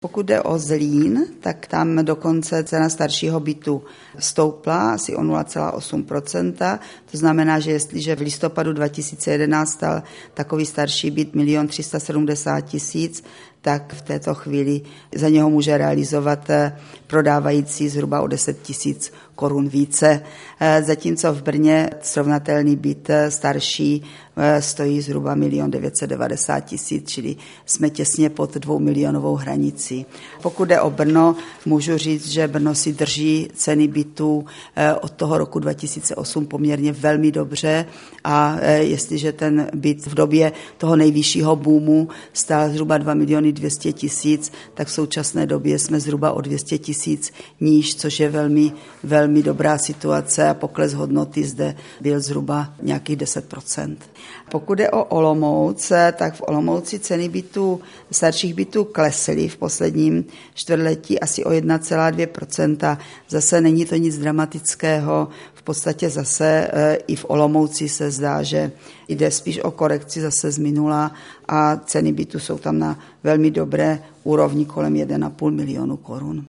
Pokud jde o Zlín, tak tam dokonce cena staršího bytu stoupla asi o 0,8%. To znamená, že jestliže v listopadu 2011 stal takový starší byt 1 370 000, tak v této chvíli za něho může realizovat prodávající zhruba o 10 000 korun více. Zatímco v Brně srovnatelný byt starší stojí zhruba 1 990 000, čili jsme těsně pod 2 milionovou hranicí. Pokud jde o Brno, můžu říct, že Brno si drží ceny bytů od toho roku 2008 poměrně velmi dobře a jestliže ten byt v době toho nejvyššího boomu stál zhruba 2 200 000, tak v současné době jsme zhruba o 200 000 níž, což je velmi, velmi dobrá situace a pokles hodnoty zde byl zhruba nějakých 10%. Pokud je o Olomouc, tak v Olomouci ceny bytů, starších bytů klesly v posledním čtvrtletí asi o 1,2%. Zase není to nic dramatického, v podstatě zase i v Olomouci se zdá, že jde spíš o korekci zase z minula a ceny bytů jsou tam na velmi dobré úrovni kolem 1,5 milionu korun.